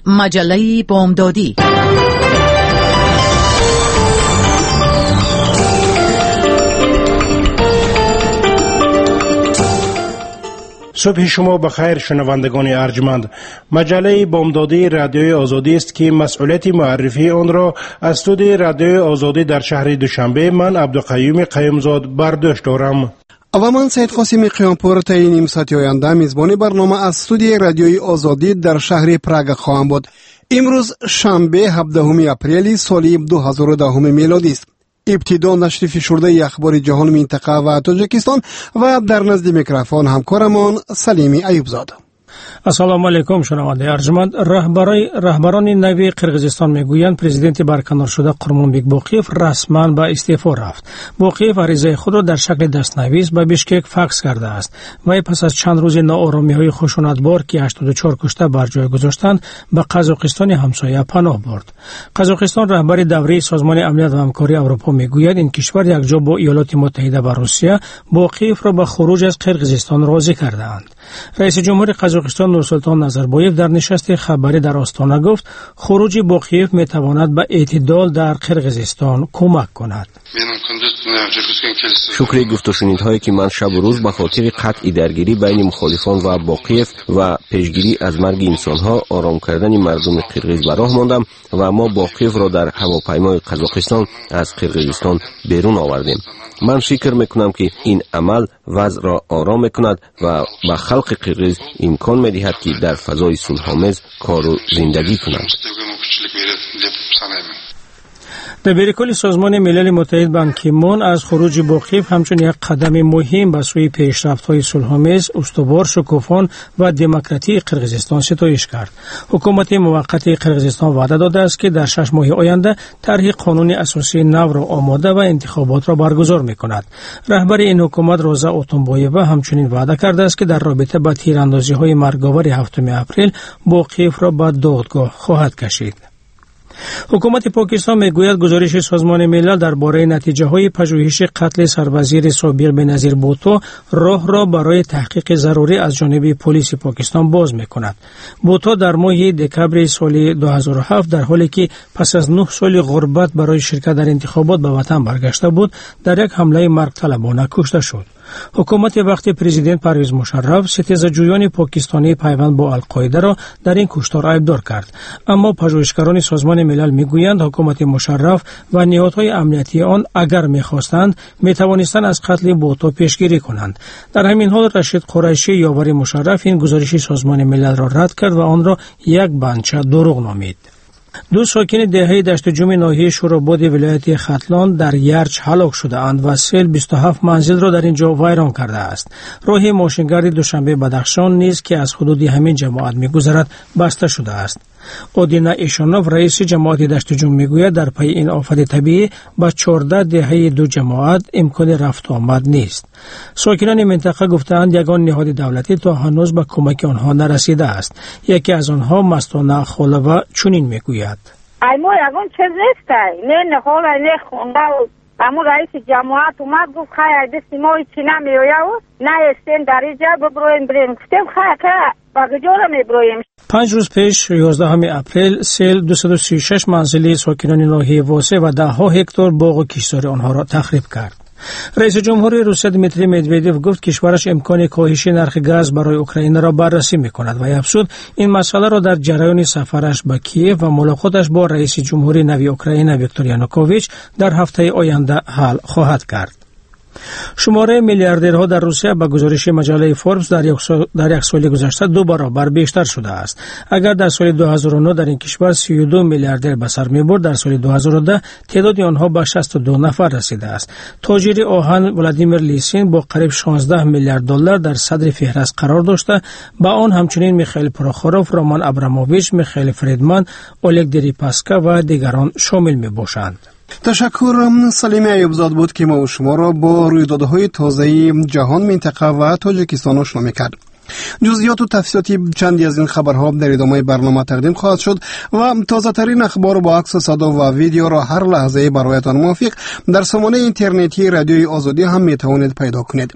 مجله بامدادی. صبح شما بخیر شنوندگان ارجمند. مجله بامدادی رادیوی آزادی است که مسئولیت معرفی آن را از استودیوی رادیوی آزادی در شهر دوشنبه من عبدالقیوم قیومزاد برداشت دارم. و من سید قاسم قیامپور تا این نیم ساعت آینده میزبان برنامه از استودیوی رادیوی آزادی در شهر پراگ خواهم بود. امروز شنبه 17 اپریل سال 2010 میلادی است. ابتدا نشر فشرده اخبار جهان منطقه و تاجیکستان و در نزد میکروفون همکارمان سلیمی ایوبزاده. السلام علیکم شنونده ارجمند. رهبران نوی قرقیزستان میگویند پرزیدنت برکنار شده قرمانبک باقیف رسما به استعفا رفت. باقیف عریضه خود را در شکل دستنویس به بیشکک فکس کرده است. وی پس از چند روز ناآرامی‌های خشونتبار که 84 کشته بر جای گذاشتند به قزاقستان همسایه پناه برد. قزاقستان رهبر دوره سازمان امنیت و همکاری اروپا میگوید این کشور یکجا با ایالات متحده و روسیه باقیف را به خروج از قرقیزستان راضی کردند. رئیس جمهور قزاقستان نورسلطان نظربایف در نشست خبری در آستانه گفت خروج باقیف میتواند به اعتدال در قرقیزستان کمک کند. شکر گفت و شنیدهایی که من شب و روز به خاطر قطع درگیری بین مخالفان و باقیف و پیشگیری از مرگ انسانها آرام کردن مردم قرقیز به راه ماندم و ما باقیف را در هواپیمای قزاقستان از قرقیزستان بیرون آوردیم. من فکر میکنم که این عمل وضع را آرام میکند و به خلق قرقیز امکان میدهد که در فضای صلح‌آمیز کار و زندگی کنند. دبیر کل سازمان ملل متحد بان کی مون از خروج باقیف همچون یک قدم مهم به سوی پیشرفت‌های صلح‌آمیز، استوار، شکوفان و دموکراتی قرقیزستان ستایش کرد. حکومت موقت قرقیزستان وعده داده است که در 6 ماه آینده طرح قانون اساسی نو را آماده و انتخابات را برگزار می‌کند. رهبر این حکومت روزا اوتونبایووا همچنین وعده کرده است که در رابطه با تیراندازی‌های مرگاور 7 اپریل باقیف را به دادگاه خواهد کشید. حکومت پاکستان میگوید گزارش سازمان ملل درباره نتیجه‌های پژوهش قتل سربازیر سابق بنظیر بوتو راه را برای تحقیق ضروری از جانب پلیس پاکستان باز می‌کند. بوتو در ماه دکمبر سال 2007 در حالی که پس از 9 سال غربت برای شرکت در انتخابات به وطن برگشته بود در یک حمله مرگ طلبانه کشته شد. حکومت وقتی پرزیدنت پرویز مشرف ستیزجویان پاکستانی پیوند با القاعده را در این کشتار ایبدار کرد، اما پژوهشگران سازمان ملل میگویند حکومت مشرف و نهادهای امنیتی آن اگر میخواستند میتوانستند از قتل بوتو پیشگیری کنند. در همین حال رشید قریشی یاور مشرف این گزارش سازمان ملل را رد کرد و آن را یک بنچه دروغ نامید. 2 ساکن دهه دشت جوم ناحیه شوراباد ولایت ختلان در یرچ هلاک شده اند و سیل 27 منزل را در اینجا ویران کرده است. راه ماشینگرد دوشنبه بدخشان نیز که از حدود همین جماعت می‌گذرد بسته شده است. اودینا ایشانوف رئیس جماعت دشت جوم میگوید در پی این آفت طبیعی با 14 دهه 2 جماعت امکان رفت و آمد نیست. ساکنان منطقه گفتند یگان نهاد دولتی تا هنوز به کمک آنها نرسیده است. یکی از آنها مستانه خالوه چنین میگوید: ایمو یگان چیز نیست، نه نهال نه خونده و امو رئیس جماعت اومد گفت خیلی دستی ما چی نمیویا و نه استین در اینجا ببرویم بریم گفتیم خیلی بگجور میبرویم. 5 روز پیش 11 اپریل سیل 236 منزلی ساکنان ناحیه واسه و 10 هکتار باغ و کشتزار آنها را تخریب کرد. رئیس جمهور روسیه دمیتری مدودوف گفت کشورش امکان کاهش نرخ گاز برای اوکراین را بررسی می‌کند و افزود این مسئله را در جریان سفرش به کیف و ملاقاتش با رئیس جمهوری نوی اوکراین ویکتور یانوکوویچ در هفته آینده حل خواهد کرد. شماره میلیاردرها در روسیه به گزارش مجله فوربس در یک سال گذشته 2 برابر بیشتر شده است. اگر در سال 2009 در این کشور 32 میلیاردر به سر می‌برد، در سال 2010 تعداد آنها به 62 نفر رسیده است. تاجر آهن ولادیمیر لیسین با قریب 16 میلیارد دلار در صدر فهرست قرار داشته. با آن همچنین میخائیل پروخوروف، رومان ابراموویچ، میخائیل فریدمن، اولگ دریپاسکا و دیگران شامل میباشند. تشکر. سلیمی ایوبزاد بود که ما و شما را با رویدادهای تازه جهان، منطقه و تاجیکستان آشنا می‌کرد. جزئیات و تفصیلات چندی از این خبرها در ادامه برنامه تقدیم خواهد شد و تازه ترین اخبار با عکس و صدا و ویدیو را هر لحظه برایتان موافق در سامانه اینترنتی رادیوی آزادی هم میتوانید پیدا کنید.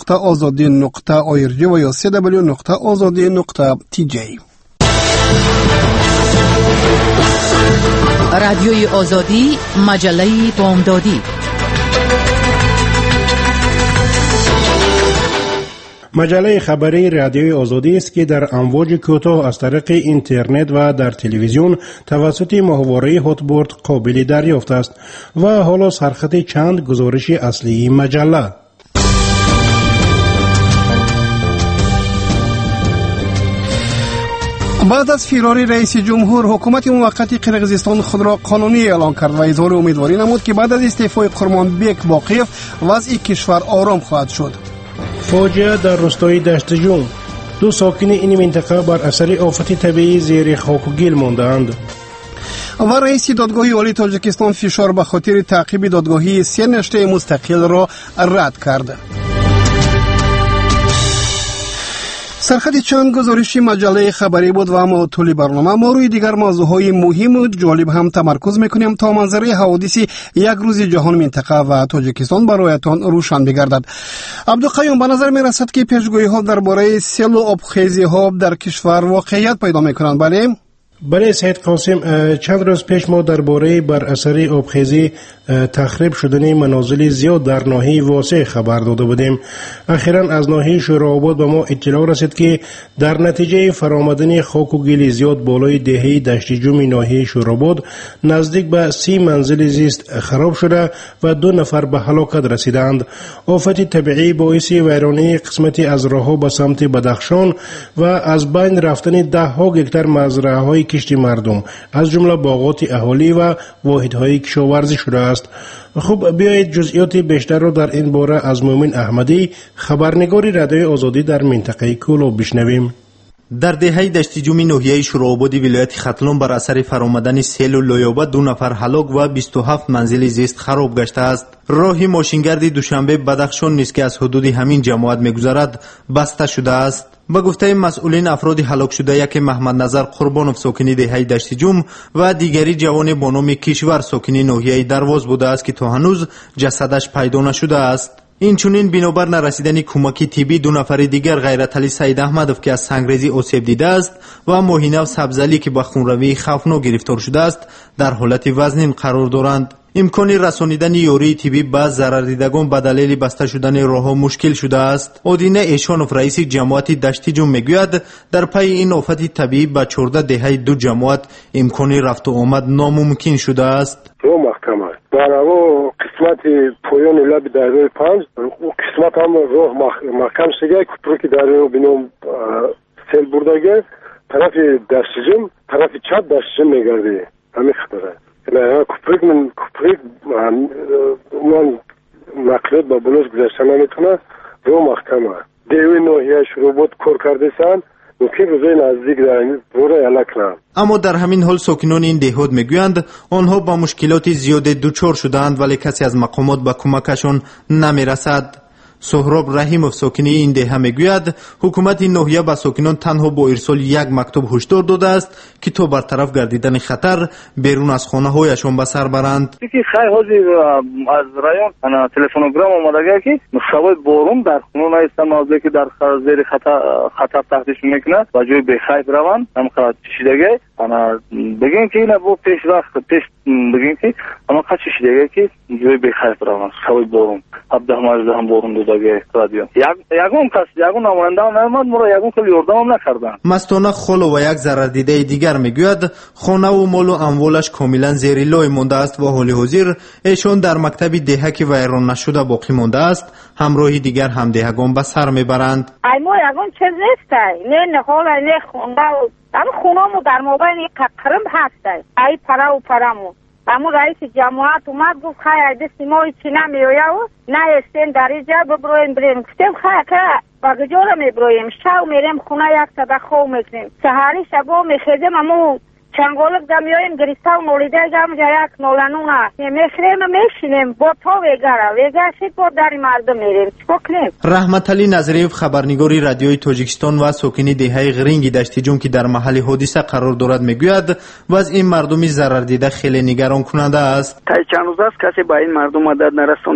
www.azadi.org و یا www.azadi.tj. رادیوی آزادی، مجله بامدادی. مجله خبری رادیوی آزادی است که در امواج کوتاه از طریق اینترنت و در تلویزیون توسط ماهواره هاتبرد قابل دریافت است و حالا سرخط چند گزارش اصلی مجله. بعد از فرار رئیس جمهور، حکومت موقت قرقیزستان خود را قانونی اعلان کرد و اظهار امیدواری نمود که بعد از استعفای قرمانبک باقیف وضع کشور آرام خواهد شد. فاجعه در روستای دشت جون، 2 ساکن این منطقه بر اثر آفت طبیعی زیر خاک و گل مانده‌اند. و رئیس دادگاه عالی تاجیکستان فشار به خاطر تعقیب دادگاهی 3 نشریه مستقل را رد کرد. سرخط چند گزارش مجله خبری بود و اما طول برنامه ما روی دیگر موضوعهای مهم و جالب هم تمرکز میکنیم تا منظره حوادث یک روز جهان منطقه و تاجیکستان برایتان روشن بگردد. عبدالقیوم، به نظر میرسد که پیشگویی ها درباره سیل و آبخیزی ها در کشور واقعیت پیدا میکنند. بله سید قاسم، چند روز پیش ما درباره بر اثر آبخیزی تخریب شدن منازل زیاد در ناحیه واسع خبر داده بودیم. اخیراً از ناحیه شوراباد به ما اطلاع رسید که در نتیجه فرآمدن خاک و گل زیاد بالای دهه دشت جوم ناحیه شوراباد نزدیک به 30 منزل زیست خراب شده و 2 نفر به هلاکت رسیدند. آفت طبیعی باعث ویرانی قسمتی از راهها به سمت بدخشان و از بین رفتن 10 هکتار مزرعه‌های کشتی مردم از جمله باغات اهالی و واحدهای کشاورزی شده است. خب بیایید جزئیات بیشتر را در این باره از مومن احمدی، خبرنگار رادیوی آزادی در منطقه کولو بشنویم. در دهه دشت جوم ناحیه شوراباد ولایت ختلون بر اثر فرآمدن سیل و لایابه 2 نفر هلاک و 27 منزل زیست خراب گشته است. راه ماشینگرد دوشنبه بدخشان نیز که از حدود همین جماعت می‌گذرد بسته شده است. با گفته مسئولین، افراد هلاک شده یک محمد نظر قربانوف ساکن دهه دشت جوم و دیگری جوان با نام کشور ساکن ناحیه درواز بوده است که تا هنوز جسدش پیدا نشده است. این چونین بنابر نرسیدن کمک طبی 2 نفر دیگر غیرتعلی سید احمدوف که از سنگریزی آسیب دیده است و ماهینه سبزعلی که با خونروی خوفناک گرفتار شده است در حالت وزنین قرار دارند. امکان رسانیدن یاری طبی به ضرردیدگان به دلیل بسته شدن راهها مشکل شده است. اودینه ایشانوف رئیس جماعت دشت جوم میگوید در پی این آفت طبیعی به 14 دهه 2 جماعت امکان رفت و آمد ناممکن شده است. محکمه برای قسمت پایان لب دریای 5 او قسمت هم راه محکم شده کپری که دریا بینم سیل بردگه طرف دشت جوم طرف چپ دشت جوم میگرده همین خطره. نه کپری من نقلیات با بلوز گذاشتن نمیتونه رو محکمه دیوی ناحیه شوراباد کار کرده سن ممکن روزای نزدیک در این روره علک نه. اما در همین حال ساکنان این دهات میگویند آنها با مشکلات زیاد دوچار شدند ولی کسی از مقامات به کمکشان نمیرسد. سهراب رحیموف ساکن این دهه میگوید حکومت این ناحیه به ساکنان تنها با ارسال یک مکتوب هشدار داده است که تا برطرف گردیدن خطر بیرون از خانه هایشان به سر برند. خیلی حاضر از رایون انا تلفنوگرام اومده که مساوی بارون در خونه نیست موضوعی که در زیر خطر تهدید میکنه و جای بخیر روان هم خاطر چیزیه انا بگین که اینا با پیش وقت پیش بگین که اما خاطر چیزیه که جای بخیر روان مساوی بارون 17 ماه هم بارون دادگه رادیو یگون کس یگون نماینده نمیاد مرا یگون خیلی یاردم نکردن. مستانه خلو و یک ضرردیده دیگر میگوید خانه و مال و اموالش کاملا زیر لای مانده است و حال حاضر ایشان در مکتب دهه که ویران نشده باقی مانده است. همراهی دیگر هم دهگان به سر میبرند. ای ما یگون چیز نیست نه حالا نه خونده و در خونمو در مابین قرم هست ای پرمو اما رئیس جماعت اومد گفت خیلی دستی ما هیچی نمیویه و نه استین در اینجا ببرویم بریم گفتیم خیلی که بگجارم میبرویم شو میریم خونه یک صدق خو میکنیم سهاری شبا میخیزیم امو چنگالک دمیاییم گریسته و نولیده گم جا یک نولنونه میخریم میشینیم با تا ویگرشید با در مردم میریم چکو کنیم. رحمت علی نظریف خبرنگاری رادیوی تاجیکستان و ساکن دهه غرینگ دشت جوم که در محل حادثه قرار دارد میگوید وضع این مردمی ضرر دیده خیلی نگران کننده است. تا چند روز است کسی با این مردم مدد نرسانده است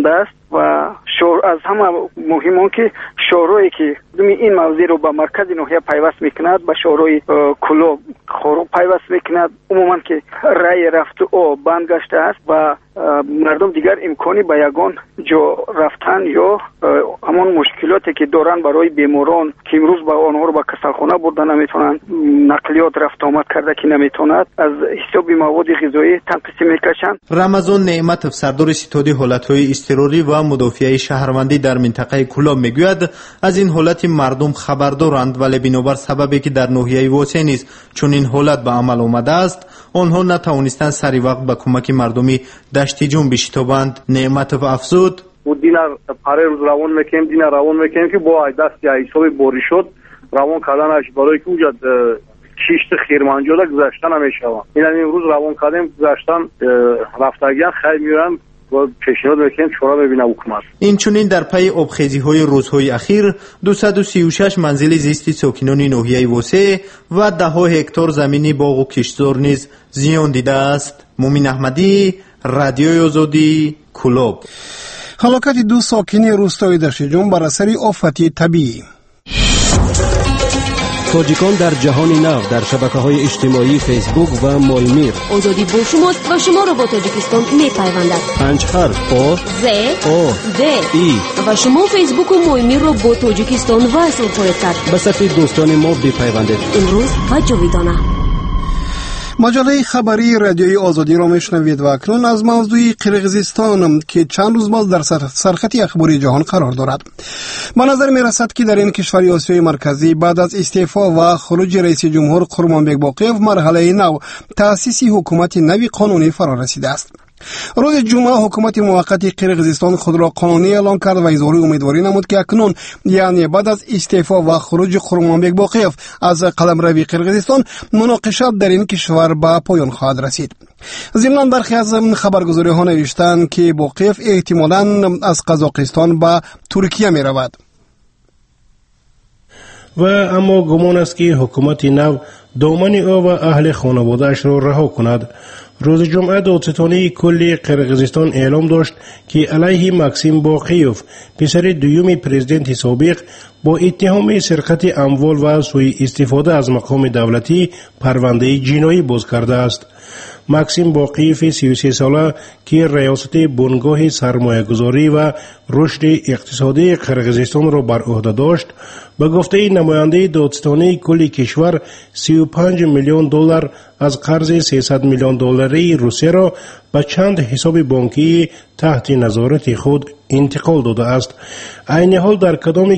و از همه مهم اون که شورایی که این موضوع رو به مرکز ناحیه پیوست میکند، به شورای کلوب خورو پیوست میکند، عموما که رای رفت او بند گشته است و مردم دیگر امکانی به یگان جا رفتن یا همون مشکلاتی که دارن برای بیماران که امروز با آنها رو به کسلخانه برده نمیتونن، نقلیات رفت آمد کرده که نمیتوند، از حساب مواد غذایی تنقیص میکشن. رمضان نعمتов سردار ستاد حالتهای اضطراری و مدافع شهروندی در منطقه کلاب میگوید از این حالت مردم خبردارند، ولی بنابر سببی که در ناحیه واسع نیست چون این حالت به عمل آمده است آنها نتوانستند سری وقت به کمک مردمی دشت جون بشتابند. نعمتов افزود و دینار پاره روز روان میکنیم که با دست حساب بوری شد روان کردنش برای که اونجا کشت خیرمنجاده گذشتن نمیشوند. این امروز روان کردیم گذشتن رفتگیان خیلی میرن و پیشنهاد میکنیم چرا ببینه حکومت. این چونین در پی آبخیزی های روزهای اخیر 236 منزل زیستی ساکنان ناحیه واسع و 10 هکتار زمینی باغ و کشتزار نیز زیان دیده است. مومین احمدی، رادیوی آزادی، کلوب. هلاکت 2 ساکن روستای دشتجون بر اثر آفتی طبیعی. تاجیکان در جهان نو در شبکه‌های اجتماعی فیسبوک و مولمیر. آزادی با شماست و شما را با تاجیکستان می‌پیوندد. 5 حرف او ز او د ای و شما فیسبوک و مولمیر را با تاجیکستان وصل خواهید کرد. به صفحه دوستان ما بپیوندید. امروز و جاویدانه. مجله خبری رادیوی آزادی را میشنوید و اکنون از موضوع قرقیزستان که چند روز باز در سرخط اخباری جهان قرار دارد. به نظر می رسد که در این کشور آسیای مرکزی بعد از استعفا و خروج رئیس جمهور قرمانبک باقیف مرحله نو تأسیس حکومت نوی قانونی فرا رسیده است. روز جمعه حکومت موقت قرقیزستان خود را قانونی اعلام کرد و اظهار امیدواری نمود که اکنون یعنی بعد از استعفا و خروج قرمانبک باقیف از قلمرو قرقیزستان مناقشات در این کشور به پایان خواهد رسید. ضمناً برخی از خبرگزاری ها نوشتند که باقیف احتمالاً از قزاقستان به ترکیه می رود. و اما گمان است که حکومت نو دامن او و اهل خانواده‌اش را رها کند. روز جمعه دادستانی کل قرقیزستان اعلام داشت که علیه ماکسیم باقیوف پسر دوم پرزیدنت سابق با اتهام سرقت اموال و سوء استفاده از مقام دولتی پرونده جنایی باز کرده است. ماکسیم باقیوف 33 ساله که ریاست بنگاه سرمایه‌گذاری و رشد اقتصادی قرقیزستان را بر عهده داشت، به گفته نماینده دادستانی کل کشور 35 میلیون دلار از قرض 300 میلیون دلاری روسیه را به چند حساب بانکی تحت نظارت خود انتقال داده است. عین حال در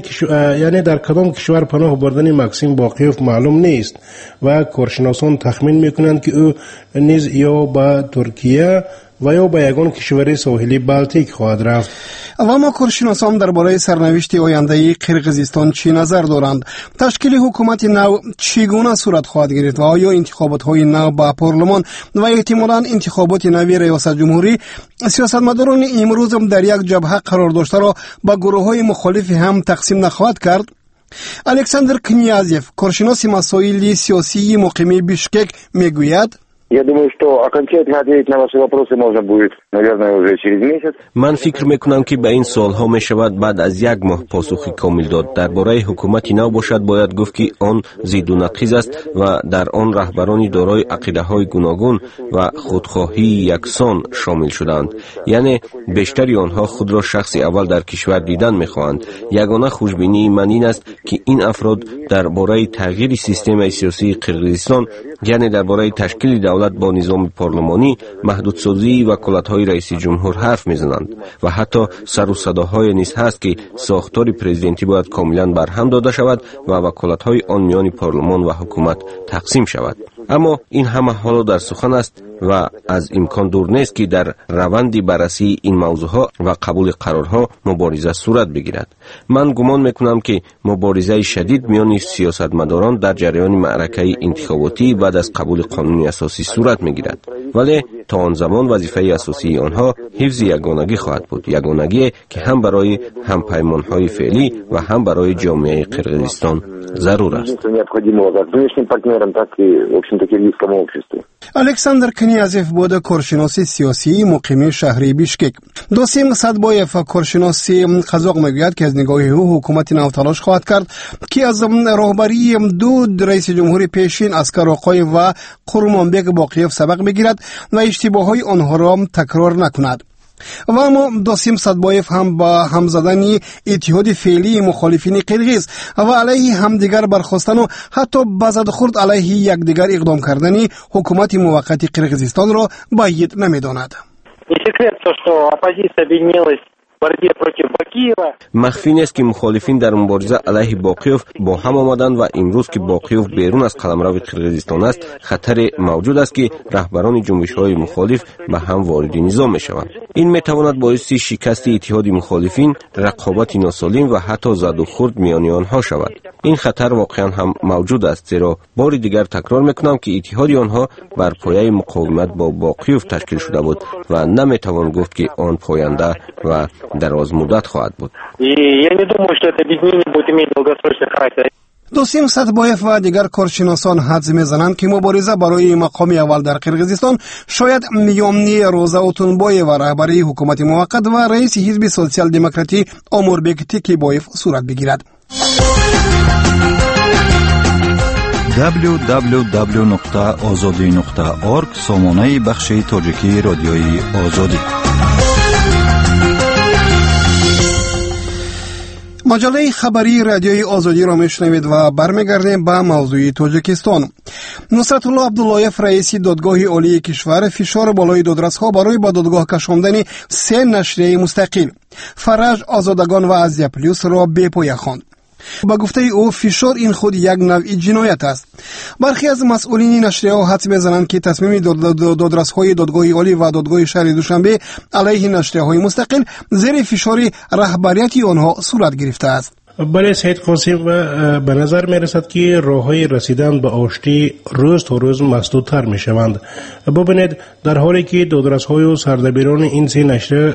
کدام کشور پناه بردن ماکسیم باقیوف معلوم نیست و کارشناسان تخمین میکنند که او نیز یا به ترکیه و یا به یگان کشور ساحلی بالتیک خواهد رفت. و اما کارشناسان درباره سرنوشت آینده قرقیزستان چی نظر دارند؟ تشکیل حکومت نو چگونه صورت خواهد گرفت و آیا انتخابات های نو با پارلمان و احتمالاً انتخابات نوی ریاست جمهوری سیاستمداران امروز در یک جبهه قرار داشته را با گروه های مخالف هم تقسیم نخواهد کرد؟ الکساندر کنیازیف کارشناس مسائل سیاسی مقیم بیشکک میگوید Я думаю, что окончательно ответить на ваши вопросы можно будет, наверное, уже через месяц. من فکر میکنم که به این سوالها می شود بعد از 1 ماه پاسخی کامل داد. درباره حکومت نو باشد باید گفت که آن ضد و نقیض است و در آن رهبرانی دارای عقیده‌های گوناگون و خودخواهی یکسان شامل شدند. یعنی بیشتری آنها خود را شخص اول در کشور دیدن میخواهند. یگانه خوشبینی من این است که این افراد درباره تغییر سیستم سیاسی قرقیزستان، یعنی درباره تشکیل دولت با نظام پارلمانی، محدودسازی وکالت‌های رئیس جمهور حرف میزنند و حتی سر و صداهای نیز هست که ساختار پرزیدنتی باید کاملا برهم داده شود و وکالت‌های آن میان پارلمان و حکومت تقسیم شود. اما این همه حالا در سخن است و از امکان دور نیست که در روند بررسی این موضوعها و قبول قرارها مبارزه صورت بگیرد. من گمان میکنم که مبارزه شدید میان سیاستمداران در جریان معرکه انتخاباتی بعد از قبول قانون اساسی صورت میگیرد، ولی تا آن زمان وظیفه اساسی آنها حفظ یگانگی خواهد بود، یگانگی که هم برای همپیمان‌های فعلی و هم برای جامعه قرقیزستان ضرور است. الکساندر کنیازف بود کارشناس سیاسی مقیم شهر بیشکک. دوسیم صدبایف کارشناسی قزاق میگوید که از نگاه او حکومت نو تلاش خواهد کرد که از رهبری دو رئیس جمهور پیشین اسکر آقای و قرمانبک باقیف سبق بگیرد و اشتباههای آنها را تکرار نکند. و اما دوسیم صدبایف هم با هم زدن اتحاد فعلی مخالفین قرقیز و علیه همدیگر برخواستن و حتی بزد خورد علیه یکدیگر اقدام کردن حکومت موقت قرقیزستان را باید نمیداند. مخفی نیست که مخالفین در مبارزه علیه باقیف با هم آمدند و امروز که باقیف بیرون از قلمرو قرقیزستان است، خطر موجود است که رهبران جنبش‌های مخالف به هم وارد نظام می‌شوند. این می‌تواند باعث شکست اتحاد مخالفین، رقابت ناسالم و حتی زد و خورد میان آنها شود. این خطر واقعا هم موجود است، زیرا بار دیگر تکرار می‌کنم که اتحاد آنها بر پایه مقاومت با باقیف تشکیل شده بود و نمی‌توان گفت که آن پاینده و دراز مدت خواهد بود. دوسیم صدبایف و دیگر کارشناسان حدس میزنند که مبارزه برای مقام اول در قرقیزستان شاید میامنی روزا اوتونبایف و رهبری حکومت موقت و رئیس حزب سوسیال دموکراتی اموربک تیکیبایف صورت بگیرد. www.azadi.org سامانه بخش تاجیکی رادیوی آزادی. مجله خبری رادیوی آزادی را میشنوید و برمیگردیم به موضوع تاجیکستان. نصرت الله عبداللهیف رئیس دادگاه عالی کشور فشار بالای دادرس‌ها برای به دادگاه کشاندن 3 نشریه مستقل فرج، آزادگان و ازیا پلیس را بی‌پایه خواند. با گفته او فشار این خود یک نوع جنایت است. برخی از مسئولین نشریه‌ها حدس می‌زنند که تصمیم دادرس‌های دادگاه عالی و دادگاه شهر دوشنبه علیه نشریه‌های مستقل زیر فشار رهبریت آنها صورت گرفته است. بله سید قاسم، و به نظر می رسد که راه‌های رسیدن به آشتی روز تا روز مسدودتر می شوند. ببینید، در حالی که دادرس‌های و سردبیران این 3 نشریه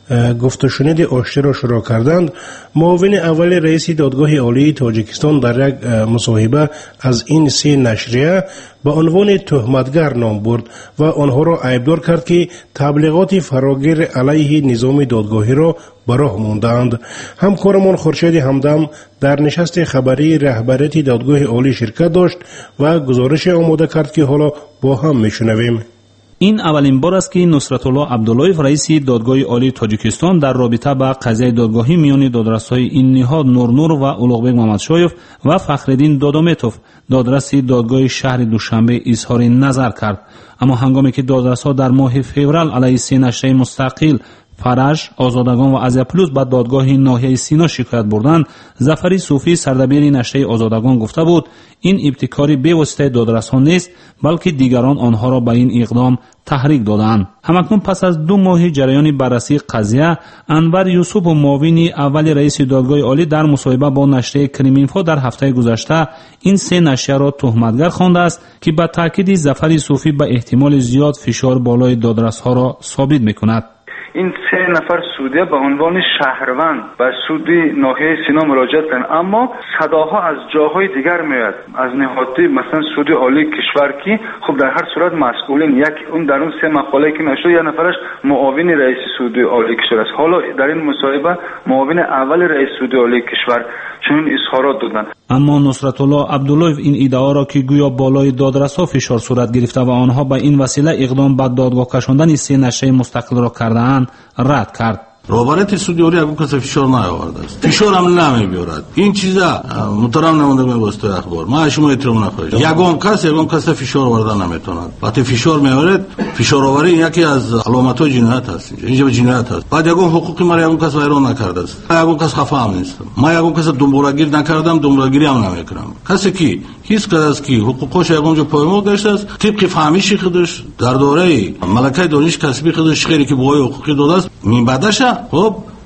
گفت و شنید آشتی را شروع کردند، معاون اول رئیس دادگاه عالی تاجیکستان در یک مصاحبه از این 3 نشریه به عنوان تهمتگر نام برد و آنها را عیبدار کرد که تبلیغات فراگیر علیه نظام دادگاهی را به راه ماندند. همکارمان خورشید همدم در نشست خبری رهبریت دادگاه عالی شرکت داشت و گزارش آماده کرد که حالا با هم میشنویم. این اولین بار است که نصرت الله عبداللهیف رئیس دادگاه عالی تاجیکستان در رابطه با قضیه دادگاهی میان دادرس‌های این نهاد نور و اولوغبک محمدشایف و فخرالدین دادامتوف دادرس دادگاه شهر دوشنبه اظهار نظر کرد. اما هنگامی که دادرس‌ها در ماه فوریه علیه 3 نشریه مستقل فرج، آزادگان و ازیا پلوس به دادگاه ناحیه سینا شکایت بردند، ظفری صوفی سردبیر نشریه آزادگان گفته بود این ابتکاری به واسطه دادرس‌ها نیست، بلکه دیگران آنها را به این اقدام تحریک دادند. همکنون پس از 2 ماه جریان بررسی قضیه، انور یوسف و معاون اول رئیس دادگاه عالی در مصاحبه با نشریه کریمینفو در هفته گذشته این 3 نشریه را تهمتگر خوانده است که به تاکید ظفری صوفی به احتمال زیاد فشار بالای دادرس‌ها را ثابت می‌کند. این 3 نفر سودی به عنوان شهروند به سودی ناحیه سینا مراجعه کردند، اما صداها از جاهای دیگر میاد، از نهادهای مثلا سودی عالی کشور که خب در هر صورت مسئولین، یک اون در اون 3 مقاله که نشد یک نفرش معاون رئیس سودی عالی کشور است. حالا در این مصاحبه معاون اول رئیس سودی عالی کشور چنین اظهارات دادند. اما نصرت الله عبداللهیف این ادعا را که گویا بالای دادرس‌ها فشار صورت گرفته و آنها به این وسیله اقدام به دادگاه کشاندن 3 نشریه مستقل را کرده‌اند رد کرد. رهبریت سودیاری اگه کسی فشار نیاورده است، فشار هم نمیبرد. این چیزا محترم نمونده به واسطه اخبار ما شما احترام نخواهید. یگان کس فشار آوردن نمیتواند. وقتی فشار میآورد، فشار آوری یکی از علامت‌های جنایت است. اینجا جنایت است. بعد یگان حقوقی مرا یگان کس ویران نکرده است. یگان کس خفه هم نیست. ما یگان کس دنبالگیر نکردم، دنبالگیری هم نمیکنم. کسی کی هیچ کس کی حقوقش یگان جو پایمال گشته است، طبق فهمیشی خودش در دوره ملکه دانش کسبی خودش خیری که بوهای حقوقی داده است، من بعدش خب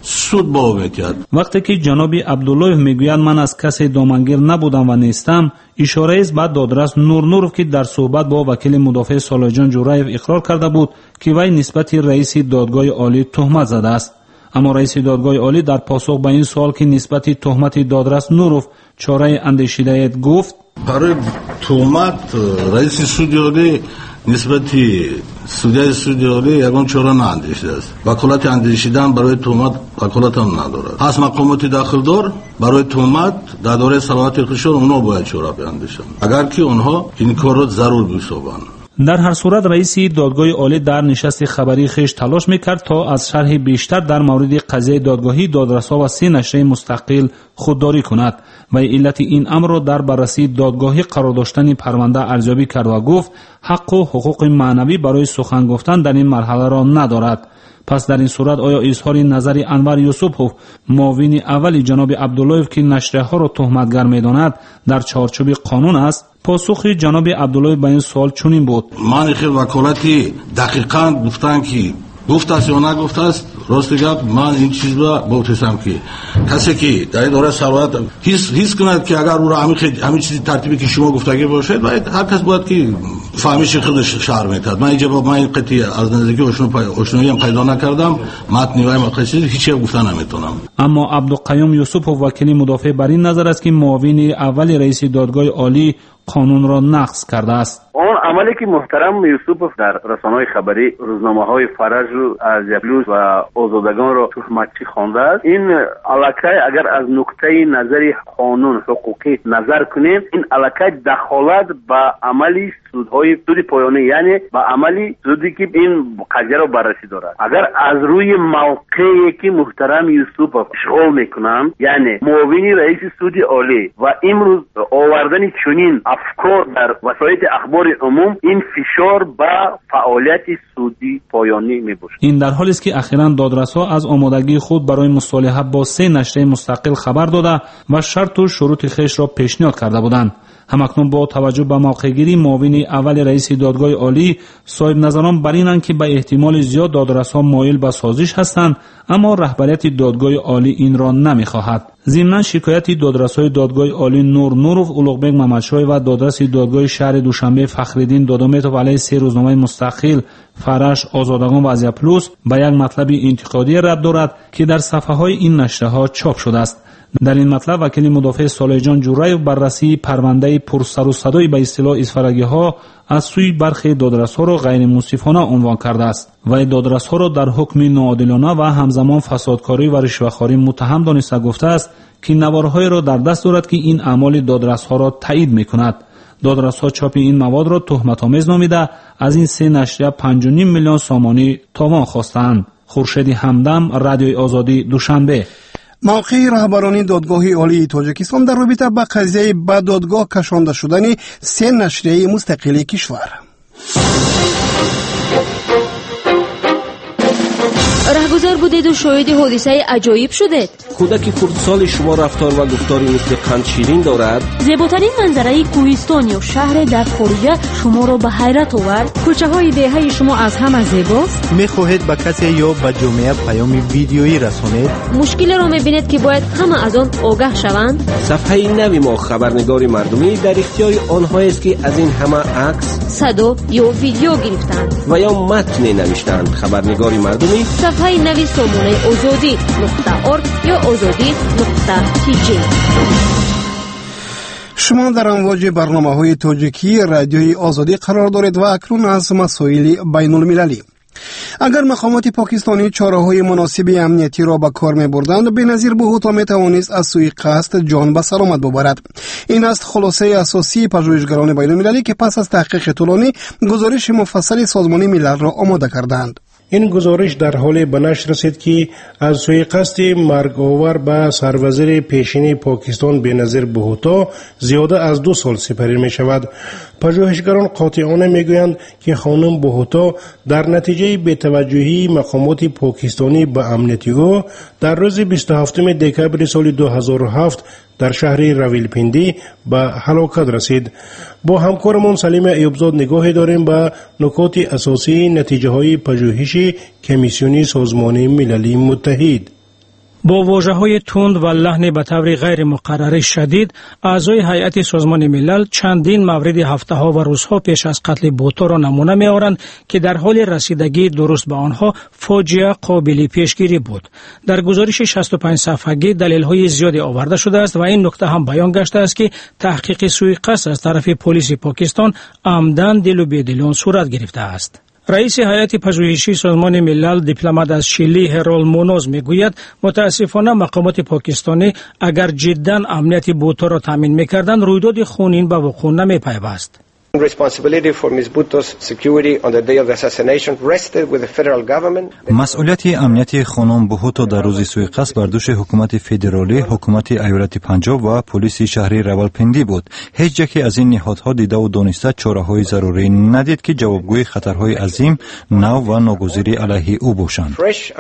سود با او میکرد. وقتی که جناب عبدالله میگوید من از کسی دامنگیر نبودم و نیستم، اشاره است به دادرس نورنورов که در صحبت با وکیل مدافع سالحجان جورایف اقرار کرده بود که وی نسبت رئیس دادگاه عالی تهمت زده است. اما رئیس دادگاه عالی در پاسخ به این سوال که نسبت تهمت دادرس نورов چاره اندیشیده گفت برای تهمت رئیس سود عالی نسبت سودیای سود عالی یگان چاره ناندیشیده است. وکالت اندیشیدن برای تهمت وکالت هم ندارد. پس مقامات داخلدار برای تهمت در دوره صلاحیت اختیار اونا باید چاره بیاندیشند اگر که اونها این کار را ضرور بسازند. در هر صورت رئیس دادگاه عالی در نشست خبری خیش تلاش میکرد تا از شرح بیشتر در مورد قضیه دادگاهی دادرس‌ها و 3 نشریه مستقل خودداری کند و علت این امر را در بررسی دادگاهی قرار داشتن پرونده ارزیابی کرد و گفت حق و حقوق معنوی برای سخن گفتن در این مرحله را ندارد. پس در این صورت آیا اظهار نظر انور یوسفوف معاون اول جناب عبدالله که نشریه ها را تهمتگر می‌داند در چارچوب قانون است؟ پاسخ جناب عبدالله به این سوال چنین بود: من خیلی وکالتی دقیقاً گفتن که گفته است یا نگفته است، راست گپ من این چیز را گفتم که کسی که در دوره صلاحیت حس کند که اگر او را همین چیزی ترتیبی که شما گفتگی باشد باید هر کس باید که فهمیش خودش شعر میتاد. من اینجا با این قطعی از نزدیکی آشنایی هم پیدا نکردم، متن و مقصدی هیچ چیز گفتن نمیتونم. اما عبدالقیوم یوسف وکیل مدافع بر این نظر است که معاون اول رئیس دادگاه عالی قانون را نقض کرده است. اون عملی که محترم یوسفوف در رسانه‌های خبری روزنامه‌های فرج و ازیپلوس و آزادگان را تهمتچی خوانده است، این الکه اگر از نقطه نظر قانون حقوقی نظر کنیم، این الکه دخالت به عملی سودهای سود پایانی، یعنی به عملی سودی که این قضیه را بررسی دارد. اگر از روی موقعی که محترم یوسفوف اشغال میکنم، یعنی معاون رئیس سود عالی و امروز آوردن چنین افکار در وسایل اخبار عموم، این فشار به فعالیت سودی پایانی میباشد. این در حالی است که اخیراً دادرس‌ها از آمادگی خود برای مصالحه با 3 نشریه مستقل خبر داده و شرط و شروط خویش را پیشنهاد کرده بودند. همکنون با توجه به موقعگیری معاون اول رئیس دادگاه عالی، صاحب نظران بر اینند که به احتمال زیاد دادرس‌ها مایل به سازش هستند، اما رهبریت دادگاه عالی این را نمی‌خواهد. ضمناً شکایت دادرس‌های دادگاه عالی نورنورov، اولوغبک محمدشاه و دادرس دادگاه شهر دوشنبه فخرالدین دادامتوف علیه 3 روزنامه مستقل فرش، آزادگان و ازیپلوس به یک مطلب انتقادی رد دارد که در صفحه‌های این نشریه‌ها چاپ شده است. در این مطلب وکیل مدافع سالحجان جورایف بررسی پرونده پرسر و صدای به اصطلاح اسفرگی‌ها از سوی برخی دادرس‌ها را غیر منصفانه عنوان کرده است و دادرس‌ها را در حکم ناعادلانه و همزمان فسادکاری و رشوه‌خواری متهم دانسته گفته است که نوارهایی را در دست دارد که این اعمال دادرس‌ها را تایید می‌کند. دادرس‌ها چاپ این مواد را تهمت‌آمیز نامیده از این 3 نشریه 5.5 میلیون سامانی تاوان خواستند. خورشید همدم، رادیوی آزادی، دوشنبه. موقع رهبران دادگاه عالی تاجیکستان در رابطه با قضیه به دادگاه کشانده شدن 3 نشریه مستقل کشور. رهگذر بودید و شاهد حادثه عجایب شدید. کودک خردسال شما رفتار و گفتاری مثل قند شیرین دارد. زیباترین منظره کوهستان یا شهر در خارج شما را به حیرت آورد. کوچه های دهه شما از همه زیباست. میخواهید به کسی یا به جامعه پیام ویدیویی رسانید؟ مشکل را میبینید که باید همه از آن آگاه شوند. صفحه نوی ما خبرنگار مردمی در اختیار آنهایی است که از این همه عکس، صدا یا ویدیو گرفتند و یا متن نوشتند. خبرنگار مردمی صفحه نوی سامانه آزادی.org یا آزادی.tg. شما در امواج برنامه‌های تاجیکی رادیوی آزادی قرار دارید و اکنون از مسائل بین المللی. اگر مقامات پاکستانی چاره‌های مناسب امنیتی را به کار می‌بردند، بنظیر بهوتا می‌توانست از سوی قصد جان به سلامت ببرد. این است خلاصه اساسی پژوهشگران بین‌المللی که پس از تحقیق طولانی گزارش مفصل سازمان ملل را آماده کردند. این گزارش در حال به نشر رسید که از سوی قصد مرگ‌آور به سروزیر پیشین پاکستان بنظیر بهوتا زیاده از 2 سال سپری می شود. پژوهشگران قاطعانه می گویند که خانم بهوتا در نتیجه بی‌توجهی مقامات پاکستانی به امنیت او در روز 27 دکبر سال 2007 در شهر راولپیندی به هلاکت رسید. با همکارمون سلیم ایوبزاد نگاهی داریم به نکات اساسی نتیجه های پژوهش کمیسیون سازمان ملل متحد. با واژه‌های تند و لحن به طور غیر مقرر شدید، اعضای هیئت سازمان ملل چندین مورد هفته‌ها و روزها پیش از قتل بوتو را نمونه می‌آورند که در حال رسیدگی درست به آنها فاجعه قابل پیشگیری بود. در گزارش 65 صفحه‌ای دلیل‌های زیادی آورده شده است و این نکته هم بیان گشته است که تحقیق سوءقصد از طرف پلیس پاکستان عمداً دل و بیدلون صورت گرفته است. رئیس هیئت پژوهشی سازمان ملل دیپلمات از شیلی هرول مونوز میگوید متاسفانه مقامات پاکستانی اگر جداً امنیت بوتو را تامین میکردند رویداد خونین به وقوع نمیپیوست. مسئولیت امنیتی خانم بوتو در روز سوءقصد بر دوش حکومت فدرالی، حکومت ایالت پنجاب و پلیس شهری راولپیندی بود. هیچ یکی از این نهادها دیده و دانسته چاره‌های ضروری ندید که جوابگوی خطرهای عظیم، نو و ناگزیر علیه او باشند.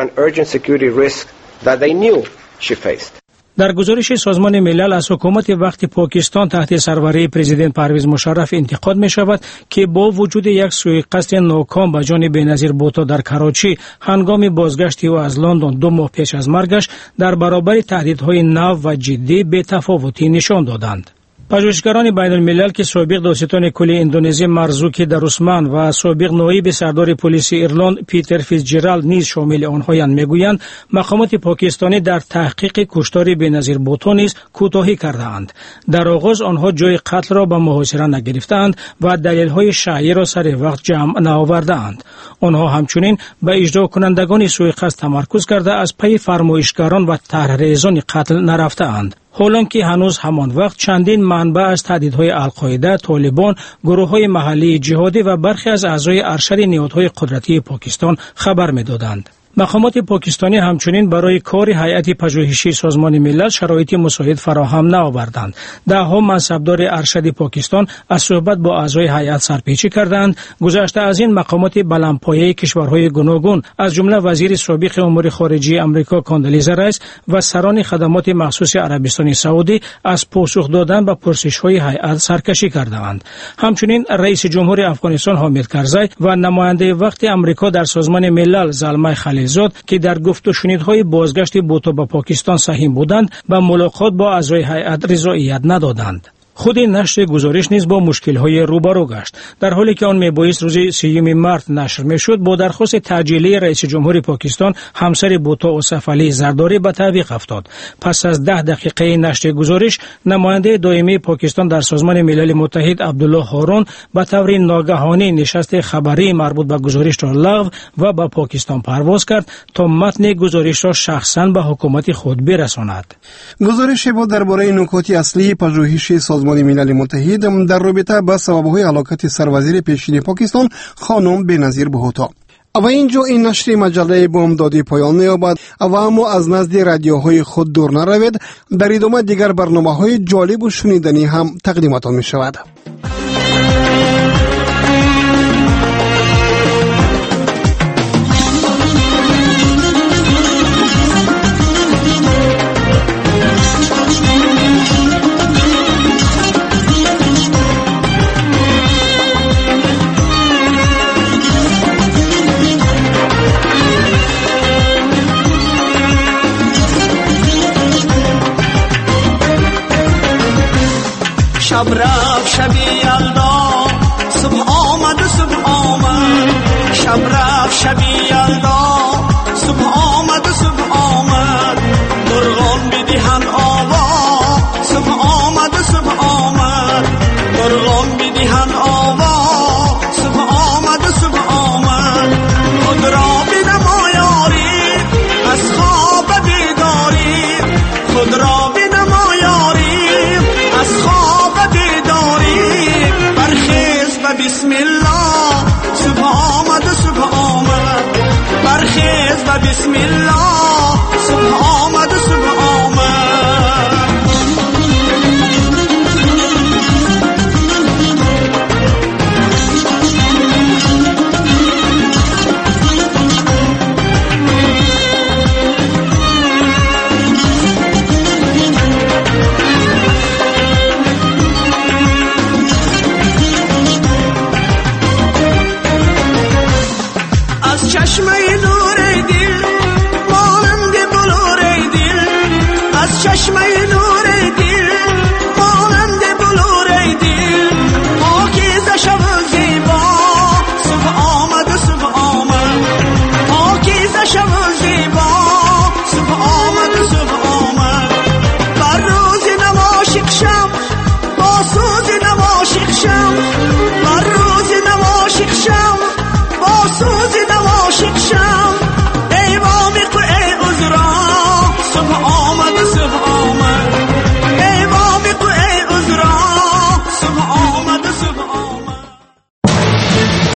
در گزارش سازمان ملل از حکومت وقت پاکستان تحت سروری پرزیدنت پرویز مشرف انتقاد می شود که با وجود یک سوءقصد ناکام به جان بینظیر بوتو در کراچی هنگام بازگشت او از لندن 2 ماه پیش از مرگش در برابر تهدیدهای نو و جدی بی تفاوتی نشان دادند. پژوهشگران بین الملل که سابق دادستان کلی اندونزی مرزوکی دروسمن و سابق نایب سردار پلیس ایرلند پیتر فیتزجرالد نیز شامل آنهایند میگویند مقامات پاکستانی در تحقیق کشتار بینظیر بوتو نیز کوتاهی کرده‌اند. در آغاز آنها جای قتل را به محاصره نگرفتند و دلیل‌های شایع را سر وقت جمع نآورده‌اند. آنها همچنین به اجرا کنندگان سوءقصد تمرکز کرده از پی فرمایشگران و طرحریزان قتل نرفته‌اند. حالان که هنوز همان وقت چندین منبع از تهدیدهای القاعده، طالبان، گروه‌های محلی جهادی و برخی از اعضای ارشد نهادهای قدرتی پاکستان خبر می‌دادند. مقامات پاکستانی همچنین برای کار هیئت پژوهشی سازمان ملل شرایط مساعد فراهم نآوردند. ده‌ها منصبدار ارشد پاکستان از صحبت با اعضای هیئت سرپیچی کردند. گذشته از این مقامات بلندپایه کشورهای گوناگون از جمله وزیر سابق امور خارجه آمریکا کاندلیزا رایس و سران خدمات مخصوص عربستان سعودی از پاسخ دادن به پرسش‌های هیئت سرکشی کردند. همچنین رئیس جمهور افغانستان حامد کرزی و نماینده وقت آمریکا در سازمان ملل زلمه خلیلزاد که در گفت و شنیدهای بازگشت بوتو به پاکستان سهیم بودند به ملاقات با اعضای هیئت رضایت ندادند. خود نشر گزارش نیز با مشکل‌های روبرو گشت. در حالی که آن میبایست روز 3 مارس نشر میشد، با درخواست تعجیلی رئیس جمهور پاکستان همسر بوتو اوصف علی زرداری به تعویق افتاد. پس از 10 دقیقه نشر گزارش، نماینده دائمی پاکستان در سازمان ملل متحد عبدالله هارون به طور ناگهانی نشست خبری مربوط به گزارش را لغو و به پاکستان پرواز کرد تا متن گزارش را شخصاً به حکومت خود برساند. گزارش بود درباره نکات اصلی پژوهشی سازمان ملل متحد در رابطه با سبب‌های هلاکت سروزیر پیشین پاکستان خانم بینظیر بوتو. و اینجا این نشر مجله بامدادی پایان می‌یابد و اما از نزد رادیوهای خود دور نروید. در ادامه دیگر برنامه‌های جالب و شنیدنی هم تقدیمتان می‌شود. شب رفت شبی یلدا صبح آمد و صبح آمد شب رفت شبی یلدا صبح آمد و صبح آمد مرغان بدهن آوا صبح آمد و صبح آمد مرغان بدهن آوا صبح آمد و صبح آمد خود را بنما یاری از خواب بیداری خود را بنما یاری از خواب بسم الله صبح آمد و صبح آمد برخیز و بسم الله